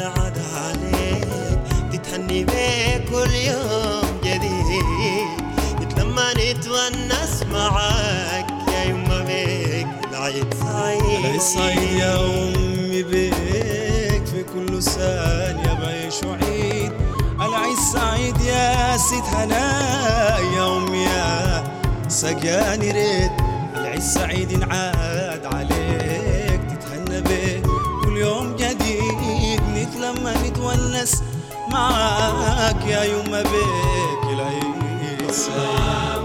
عاد عليك تتهني بيك كل يوم جديد، نتلمى نتونس معاك يا يما بيك العيد سعيد. العيد سعيد يا أمي بيك في كل ثانية بعيش وعيد. العيد سعيد يا ست هناء يا أمي يا سقاني ريت. العيد سعيد انعاد عليك تتهنى بيك كل يوم جديد، نتلمى نتونس معاك يا يما بيك العيد سعيد.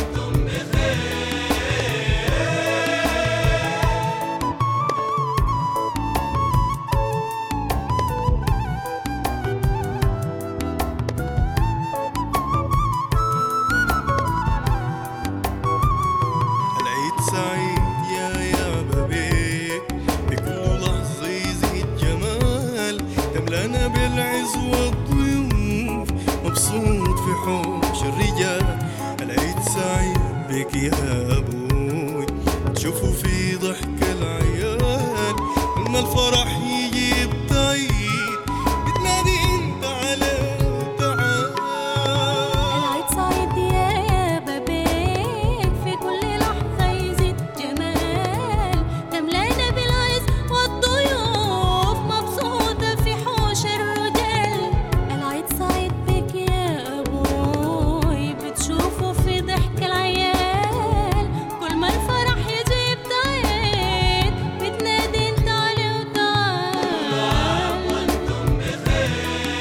سعيد يا بابيك بكل لحظة يزيد جمال، تملانا بالعز والضيوف مبسوط في حوش الرجال. العيد سعيد بك يا أبوي تشوفوا في ضحك العيال، لما الفرح يجيب طيب بتنادي انت على تعال. العيد سعيد يا بابيك في كل لحظة يزيد جمال، تملانا بالعز والضيوف مبسوطة في حوش الرجال. العيد سعيد بك يا أبوي بتشوفوا في ضحك العيال، كل ما الفرح يجيب تعيد بتنادي انت علي وتعال. وانتم بخير.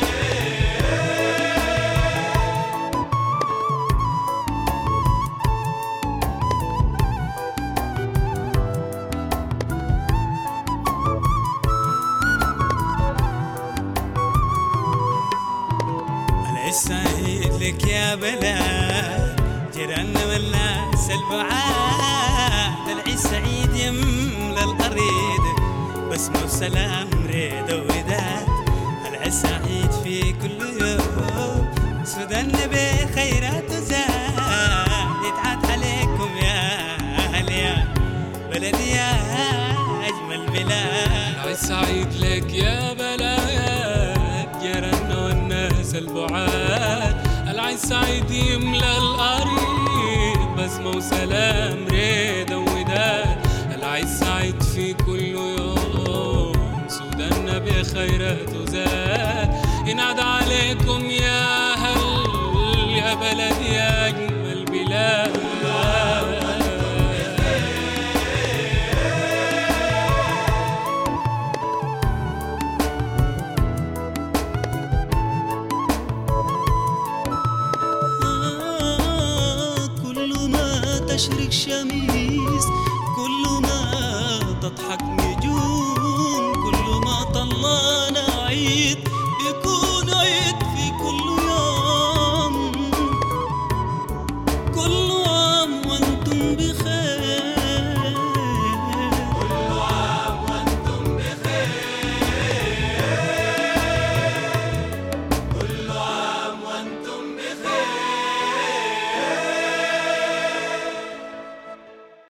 العيد سعيد لك يا بلاد جيراننا والناس البعاد. العيد سعيد يملى الأريد بسمة وسلام ريدة وداد. العيد سعيد في كل يوم سوداننا بخيرات وزاد، يتعاد عليكم يا أهل يا بلدي يا أجمل بلاد. العيد سعيد لك يا بلاد جيراننا والناس البعاد. العيد سعيد يملى الأريد بسمة وسلام ريدة وداد. العيد سعيد في كل يوم سوداننا بخيرات وزاد، ينادى عليكم يا أهل يا بلد يا أجمل بلاد. كل ما تشرق شميس، كل ما تضحك